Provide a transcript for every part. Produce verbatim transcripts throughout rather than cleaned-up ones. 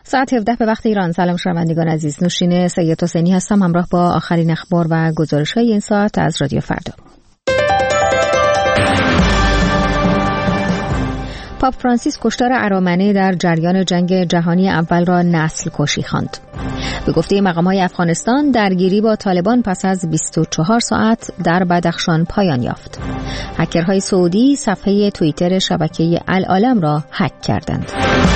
ساعت هفده به وقت ایران. سلام شنوندگان عزیز، نوشین سید حسینی هستم همراه با آخرین اخبار و گزارش‌های این ساعت از رادیو فردا. پاپ فرانسیس کشتار ارامنه در جریان جنگ جهانی اول را نسل کشی خواند. به گفته مقام‌های افغانستان درگیری با طالبان پس از بیست و چهار ساعت در بدخشان پایان یافت. هکرهای سعودی صفحه توییتر شبکه العالم را هک کردند.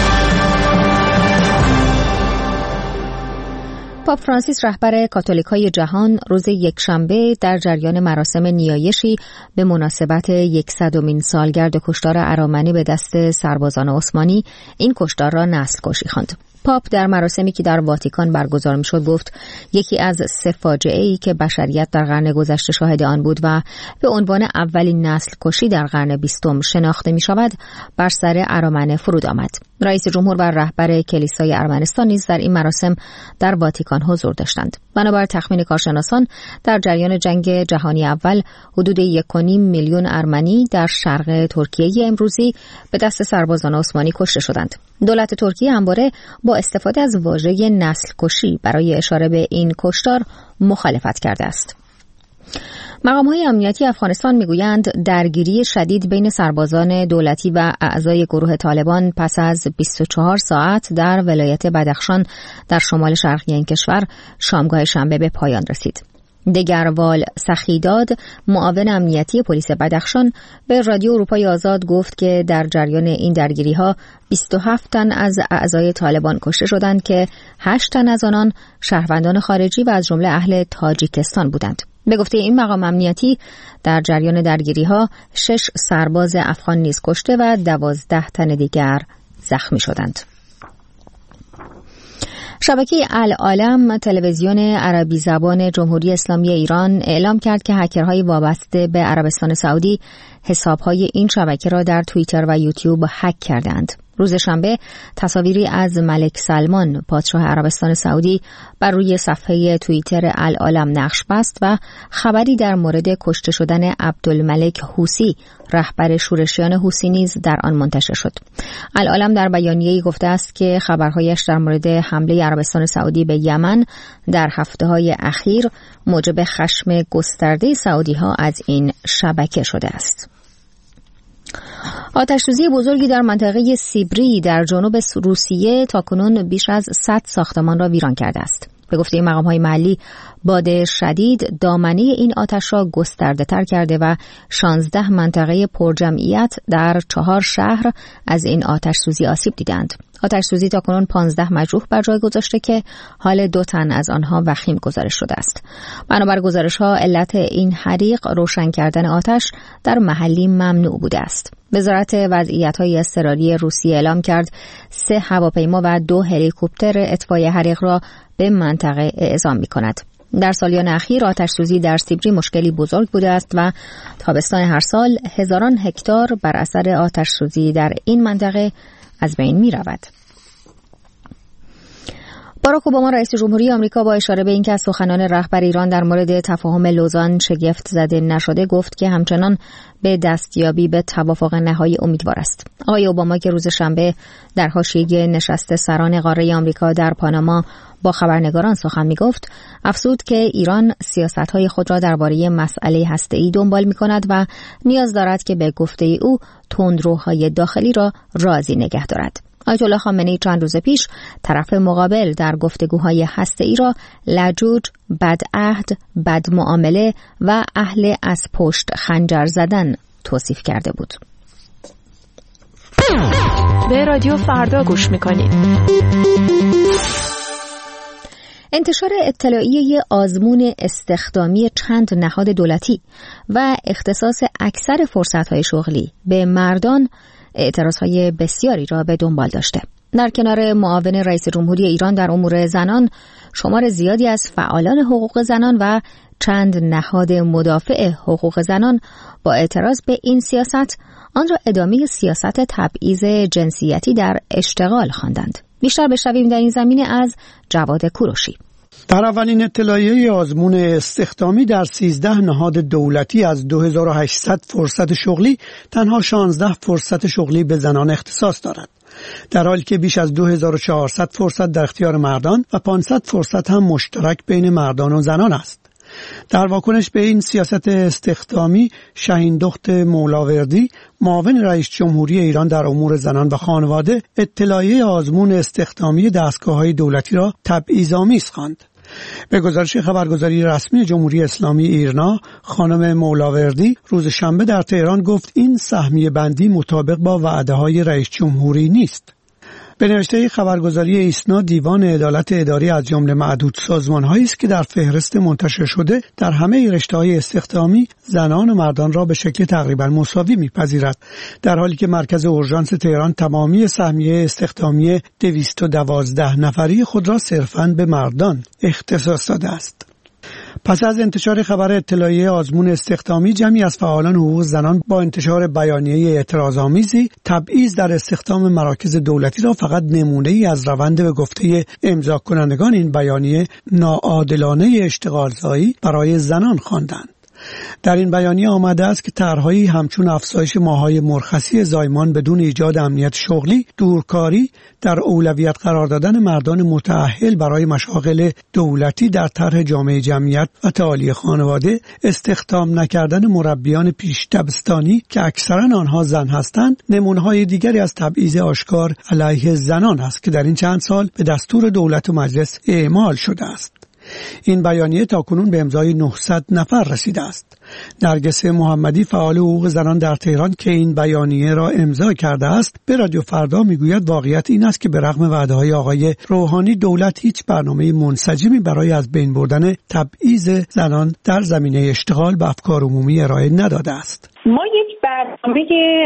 پاپ فرانسیس رهبر کاتولیک‌های جهان روز یکشنبه در جریان مراسم نیایشی به مناسبت صدمین سالگرد کشتار ارامنه به دست سربازان عثمانی این کشتار را نسل کشی خواند. پاپ در مراسمی که در واتیکان برگزار می‌شد گفت یکی از سه فاجعه‌ای که بشریت در قرن گذشته شاهد آن بود و به عنوان اولین نسل کشی در قرن بیستم شناخته می‌شود بر سر ارامنه فرود آمد. رئیس جمهور و رهبر کلیسای ارمنستان نیز در این مراسم در واتیکان حضور داشتند. بنابر تخمین کارشناسان در جریان جنگ جهانی اول حدود یک و نیم میلیون ارمنی در شرق ترکیه امروزی به دست سربازان عثمانی کشته شدند. دولت ترکیه همواره با استفاده از واژه نسل کشی برای اشاره به این کشتار مخالفت کرده است. مقام‌های امنیتی افغانستان میگویند درگیری شدید بین سربازان دولتی و اعضای گروه طالبان پس از بیست و چهار ساعت در ولایت بدخشان در شمال شرقی این کشور شامگاه شنبه به پایان رسید. دگروال سخیداد، معاون امنیتی پلیس بدخشان، به رادیو اروپای آزاد گفت که در جریان این درگیری‌ها بیست و هفت تن از اعضای طالبان کشته شدند که هشت تن از آنان شهروندان خارجی و از جمله اهل تاجیکستان بودند. به گفته این مقام امنیتی در جریان درگیری‌ها شش سرباز افغان نیز کشته و دوازده تن دیگر زخمی شدند. شبکه العالم تلویزیون عربی زبان جمهوری اسلامی ایران اعلام کرد که هکرهای وابسته به عربستان سعودی حسابهای این شبکه را در توییتر و یوتیوب هک کردند. روز شنبه تصاویری از ملک سلمان پادشاه عربستان سعودی بر روی صفحه توییتر العالم نقش بست و خبری در مورد کشته شدن عبدالملک حوثی رهبر شورشیان حوثی نیز در آن منتشر شد. العالم در بیانیه‌ای گفته است که خبرهایش در مورد حمله عربستان سعودی به یمن در هفته‌های اخیر موجب خشم گسترده سعودی‌ها از این شبکه شده است. آتش‌سوزی بزرگی در منطقه سیبری در جنوب روسیه تاکنون بیش از صد ساختمان را ویران کرده است. به گفته مقام‌های محلی باد شدید دامنه این آتش را گسترده‌تر کرده و شانزده منطقه پرجمعیت در چهار شهر از این آتش‌سوزی آسیب دیدند. آتش‌سوزی تاکنون پانزده مجروح بر جای گذاشته که حال دو تن از آنها وخیم گزارش شده است. بنابر گزارش‌ها علت این حریق روشن کردن آتش در محلی ممنوع بوده است. وزارت وضعیت‌های اضطراری روسیه اعلام کرد سه هواپیما و دو هلیکوپتر اطفای حریق را به منطقه اعزام می‌کند. در سالیان اخیر آتش‌سوزی در سیبری مشکلی بزرگ بوده است و تابستان هر سال هزاران هکتار بر اثر آتش‌سوزی در این منطقه از بین می‌رود. باراک اوباما رئیس جمهوری آمریکا با اشاره به اینکه از سخنان رهبر ایران در مورد تفاهم لوزان شگفت زده نشده گفت که همچنان به دستیابی به توافق نهایی امیدوار است. آقای اوباما که روز شنبه در حاشیه نشست سران قاره آمریکا در پاناما با خبرنگاران سخن می‌گفت، افزود که ایران سیاست‌های خود را درباره مسئله هسته‌ای دنبال می‌کند و نیاز دارد که به گفته او تندروهای داخلی را راضی نگه دارد. آیت الله خامنه‌ای چند روز پیش طرف مقابل در گفتگوهای هسته‌ای را لجوج، بدعهد، بدمعامله و اهل از پشت خنجر زدن توصیف کرده بود. به رادیو فردا گوش می‌کنید. انتشار اطلاعیه آزمون استخدامی چند نهاد دولتی و اختصاص اکثر فرصت‌های شغلی به مردان اعتراضهای بسیاری را به دنبال داشته. در کنار معاون رئیس جمهوری ایران در امور زنان، شمار زیادی از فعالان حقوق زنان و چند نهاد مدافع حقوق زنان با اعتراض به این سیاست آن را ادامه سیاست تبعیض جنسیتی در اشتغال خواندند. بیشتر بشنویم در این زمینه از جواد کوروشی. در اولین اطلاعیه آزمون استخدامی در سیزده نهاد دولتی از دو هزار و هشتصد فرصت شغلی تنها شانزده فرصت شغلی به زنان اختصاص دارد، در حالی که بیش از دو هزار و چهارصد فرصت در اختیار مردان و پانصد فرصت هم مشترک بین مردان و زنان است. در واکنش به این سیاست استخدامی، شهیندخت مولاوردی، معاون رئیس جمهوری ایران در امور زنان و خانواده، اطلاعیه آزمون استخدامی دستگاه‌های دولتی را تبعیض‌آمیز خواند. به گزارش خبرگزاری رسمی جمهوری اسلامی ایرنا، خانم مولاوردی روز شنبه در تهران گفت این سهمیه بندی مطابق با وعده‌های رئیس جمهوری نیست. به نوشته خبرگزاری ایسنا، دیوان عدالت اداری از جمله معدود سازمان‌هایی است که در فهرست منتشر شده در همه رشته‌های استخدامی زنان و مردان را به شکل تقریبا مساوی می‌پذیرد، در حالی که مرکز اورژانس تهران تمامی سهمیه استخدامی دویست و دوازده نفری خود را صرفاً به مردان اختصاص داده است. پس از انتشار خبر اطلاعیه آزمون استخدامی، جمعی از فعالان حقوق زنان با انتشار بیانیه اعتراض‌آمیزی تبعیض در استخدام مراکز دولتی را فقط نمونه‌ای از روند به گفته امضا کنندگان این بیانیه ناعادلانه اشتغالزایی برای زنان خواندند. در این بیانیه آمده است که طرح‌هایی همچون افزایش ماه‌های مرخصی زایمان بدون ایجاد امنیت شغلی، دورکاری، در اولویت قرار دادن مردان متأهل برای مشاغل دولتی در طرح جامعه جمعیت و تعالی خانواده، استخدام نکردن مربیان پیش دبستانی که اکثرا آنها زن هستند، نمونه‌های دیگری از تبعیض آشکار علیه زنان است که در این چند سال به دستور دولت و مجلس اعمال شده است. این بیانیه تاکنون به امضای نهصد نفر رسیده است. نرگس محمدی، فعال حقوق زنان در تهران که این بیانیه را امضا کرده است، به رادیو فردا میگوید واقعیت این است که به رغم وعده‌های آقای روحانی، دولت هیچ برنامه منسجمی برای از بین بردن تبعیض زنان در زمینه اشتغال به افکار عمومی ارائه نداده است. ما یک برنامه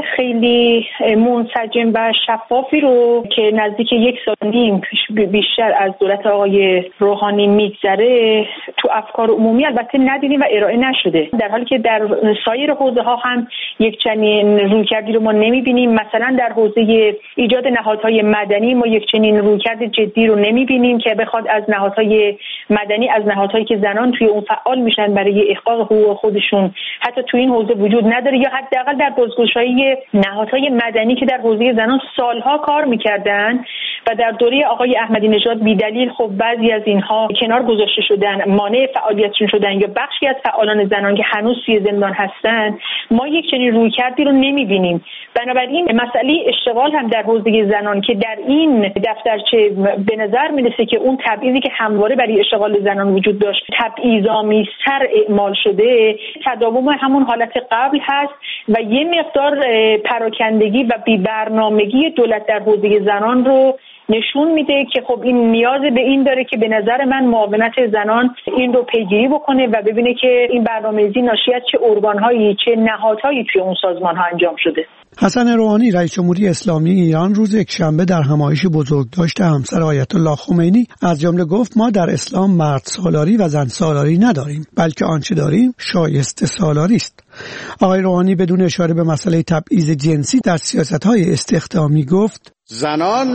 خیلی منسجم و شفافی رو که نزدیک یک سال نیم بیشتر از دولت آقای روحانی میگذره تو افکار عمومی البته ندیدیم و ارائه نشده، در حالی که در سایر حوزه ها هم یک چنین رویکردی رو ما نمیبینیم. مثلا در حوزه ایجاد نهادهای مدنی ما یک چنین رویکرد جدی رو نمیبینیم که بخواد از نهادهای مدنی، از نهادهایی که زنان توی اون فعال میشن برای احقاق حقوق خودشون، حتی توی این حوزه وجود نداره، یا حداقل در بازگشایی نهادهای مدنی که در حوزه زنان سالها کار میکردن و در دوره آقای احمدی نژاد بی‌دلیل خب بعضی از اینها کنار گذاشته شدن، مانع فعالیتشون شدن، یا بخشی از فعالان زنان که هنوز توی زندان هستن. ما یک چنین رویکردی رو نمیبینیم. بنابراین مسئله اشتغال هم در حوزه زنان که در این دفترچه به نظر میرسه که اون تبعیضی که همواره برای اشتغال زنان وجود داشت تبعیض‌آمیزتر اعمال شده، تداوم همون حالت قبل هست و یه مقدار پراکندگی و بی‌برنامگی دولت در حوزه زنان رو نشون میده که خب این نیاز به این داره که به نظر من معاونت زنان این رو پیگیری بکنه و ببینه که این برنامه‌ریزی ناشی از چه ارگان‌هایی، چه نهادهایی توی اون سازمان‌ها انجام شده. حسن روحانی، رئیس جمهوری اسلامی ایران، روز یکشنبه در همایش بزرگداشت همسر آیت الله خمینی از جمله گفت ما در اسلام مرد سالاری و زن سالاری نداریم، بلکه آنچه داریم شایسته سالاری است. آقای روحانی بدون اشاره به مسئله تبعیض جنسی در سیاست‌های استخدامی گفت زنان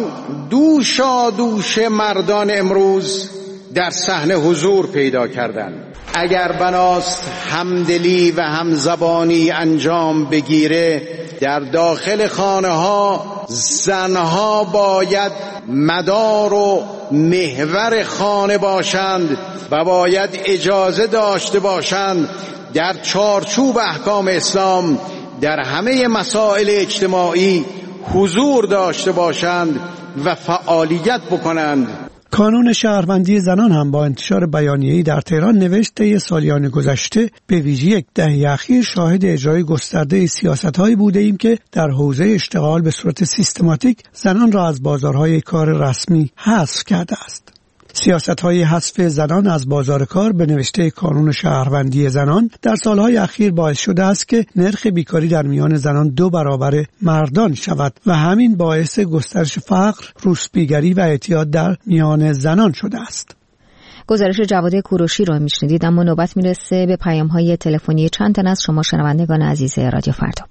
دوشا دوش مردان امروز در صحنه حضور پیدا کردند. اگر بناست همدلی و همزبانی انجام بگیره، در داخل خانه ها زنها باید مدار و محور خانه باشند و باید اجازه داشته باشند در چارچوب احکام اسلام در همه مسائل اجتماعی حضور داشته باشند و فعالیت بکنند. کانون شهروندی زنان هم با انتشار بیانیه‌ای در تهران نوشت طی سالیان گذشته به ویژه یک دهه اخیر شاهد اجرای گسترده سیاست‌هایی بوده‌ایم که در حوزه اشتغال به صورت سیستماتیک زنان را از بازارهای کار رسمی حذف کرده است. سیاست‌های حذف زنان از بازار کار به نوشته کانون شهروندی زنان در سالهای اخیر باعث شده است که نرخ بیکاری در میان زنان دو برابر مردان شود و همین باعث گسترش فقر، روسپیگری و اعتیاد در میان زنان شده است. گزارش جواد کوروشی رو میشنیدید، اما نوبت میرسه به پیام‌های تلفنی چند تن از شما شنوندگان عزیز رادیو فردا.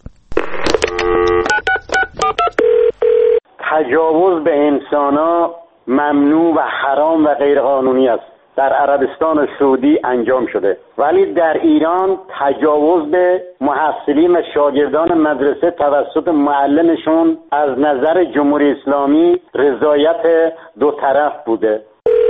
تجاوز به انسان‌ها ممنوع و حرام و غیر قانونی است در عربستان سعودی انجام شده، ولی در ایران تجاوز به محصلین و شاگردان مدرسه توسط معلمشون از نظر جمهوری اسلامی رضایت دو طرف بوده.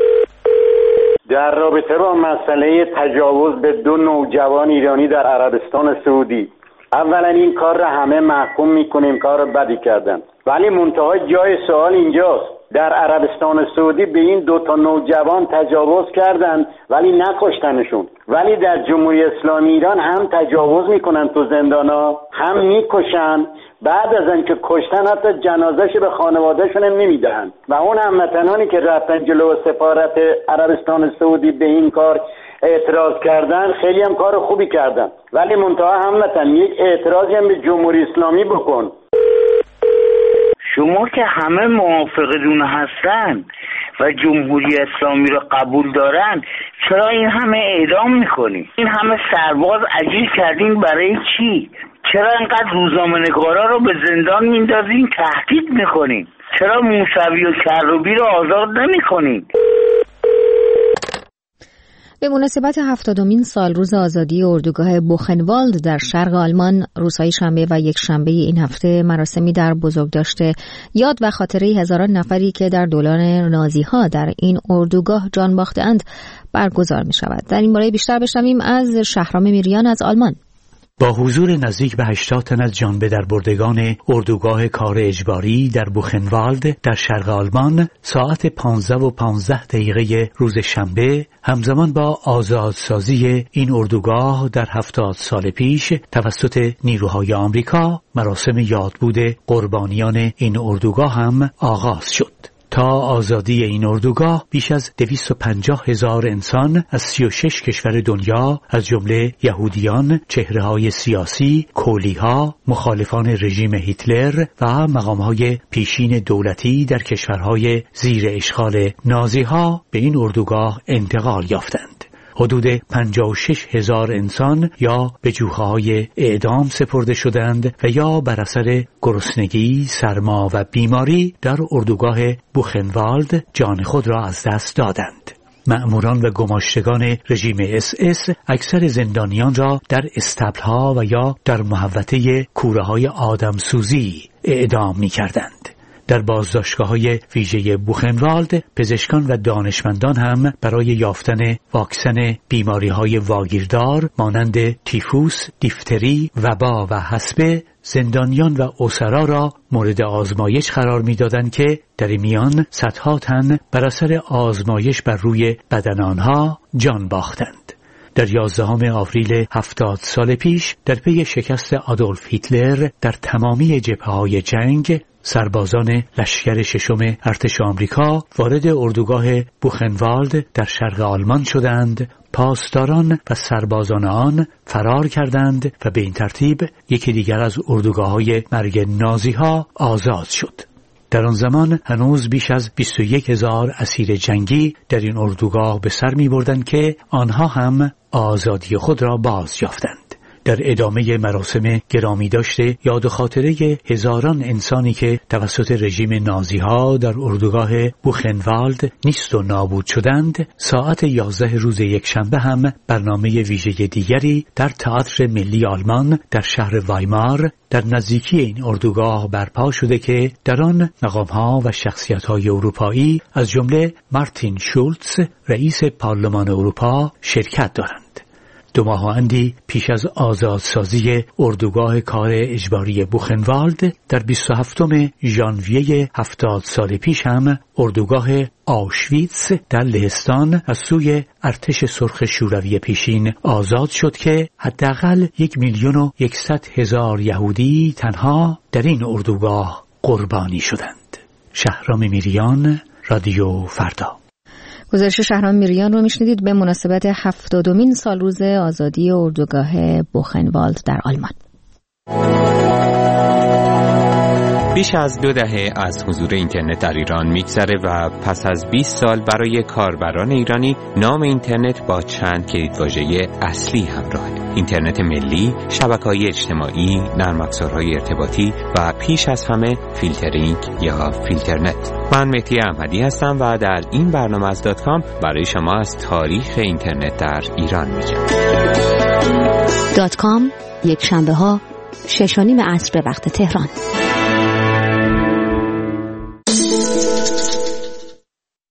در رابطه با مسئله تجاوز به دو نوجوان ایرانی در عربستان سعودی، اولا این کار را همه محکوم میکنیم کار بدی کردن، ولی منتهای جای سوال اینجاست، در عربستان سعودی به این دو تا نوجوان تجاوز کردن ولی نکشتنشون، ولی در جمهوری اسلامی ایران هم تجاوز میکنن تو زندانا، هم میکشن، بعد از اینکه کشتن حتی جنازه‌ش به خانواده‌شون نمیدهن و اون هموطنانی که رفتن جلو سفارت عربستان سعودی به این کار اعتراض کردن خیلی هم کار خوبی کردن، ولی منتها هموطن یک اعتراضی هم به جمهوری اسلامی بکن. شما که همه موافقتون هستن و جمهوری اسلامی رو قبول دارن، چرا این همه اعدام میکنین؟ این همه سرباز اجیر کردین برای چی؟ چرا اینقدر روزنامه‌نگارا رو به زندان میندازین، تهدید میکنین؟ چرا موسوی و کروبی رو آزاد نمیکنین؟ به مناسبت هفتادمین سال روز آزادی اردوگاه بوخنوالد در شرق آلمان، روزهای شنبه و یک شنبه این هفته مراسمی در بزرگداشت یاد و خاطره هزاران نفری که در دوران نازی‌ها در این اردوگاه جان باخته‌اند برگزار می شود. در این باره بیشتر بشنویم از شهرام میریان از آلمان. با حضور نزدیک به هشتاد تن از جان به در بردگان اردوگاه کار اجباری در بوخنوالد در شرق آلمان ساعت پانزده و پانزده دقیقه روز شنبه همزمان با آزادسازی این اردوگاه در هفتاد سال پیش توسط نیروهای آمریکا مراسم یادبود قربانیان این اردوگاه هم آغاز شد. تا آزادی این اردوگاه بیش از دویست و پنجاه هزار انسان از سی و شش کشور دنیا از جمله یهودیان، چهره‌های سیاسی، کولی‌ها، مخالفان رژیم هیتلر و مقام‌های پیشین دولتی در کشورهای زیر اشغال نازی‌ها به این اردوگاه انتقال یافتند. حدود پنجاه و شش هزار انسان یا به جوخه‌های اعدام سپرده شدند و یا بر اثر گرسنگی، سرما و بیماری در اردوگاه بوخنوالد جان خود را از دست دادند. مأموران و گماشتگان رژیم اس اس اکثر زندانیان را در استبل‌ها و یا در محوطه کوره‌های آدمسوزی اعدام می‌کردند. در بازداشتگاه‌های ویژه بوخنوالد پزشکان و دانشمندان هم برای یافتن واکسن بیماری‌های واگیردار مانند تیفوس، دیفتری، وبا و حصبه زندانیان و اسرا را مورد آزمایش قرار می‌دادند که در میان صدها تن بر اثر آزمایش بر روی بدن آنها جان باختند. در یازدهم آوریل هفتاد سال پیش در پی شکست آدولف هیتلر در تمامی جبهه‌های جنگ سربازان لشکر ششم ارتش آمریکا وارد اردوگاه بوخنوالد در شرق آلمان شدند. پاسداران و سربازان آن فرار کردند و به این ترتیب یکی دیگر از اردوگاه‌های مرگ نازی‌ها آزاد شد. در آن زمان هنوز بیش از بیست و یک هزار اسیر جنگی در این اردوگاه به سر می‌بردند که آنها هم آزادی خود را باز یافتند. در ادامه مراسم گرامی داشته یاد و خاطره هزاران انسانی که توسط رژیم نازی‌ها در اردوگاه بوخنوالد نیست و نابود شدند، ساعت یازده روز یکشنبه هم برنامه ویژه دیگری در تئاتر ملی آلمان در شهر وایمار در نزدیکی این اردوگاه برپا شده که در آن مقام‌ها و شخصیت‌های اروپایی از جمله مارتین شولتز رئیس پارلمان اروپا شرکت دارند. دو ماه اندی پیش از آزادسازی اردوگاه کار اجباری بوخنوالد در بیست و هفتم ژانویه هفتاد سال پیش هم اردوگاه آوشویتس در لهستان از سوی ارتش سرخ شوروی پیشین آزاد شد که حداقل یک میلیون و یکصد هزار یهودی تنها در این اردوگاه قربانی شدند. شهرام میریان، رادیو فردا. گزارش شهرام میریان رو میشنیدید به مناسبت هفتادمین سال روز آزادی اردوگاه بوخنوالد در آلمان. بیش از دو دهه از حضور اینترنت در ایران میگذره و پس از بیست سال برای کاربران ایرانی نام اینترنت با چند کلیدواژه اصلی همراهه: اینترنت ملی، شبکه‌های اجتماعی، نرم افزارهای ارتباطی و پیش از همه فیلترینگ یا فیلترنت. من مهدی احمدی هستم و در این برنامه از دات کام برای شما از تاریخ اینترنت در ایران میگم. دات کام یک شنبه ها شش و نیم عصر به وقت تهران.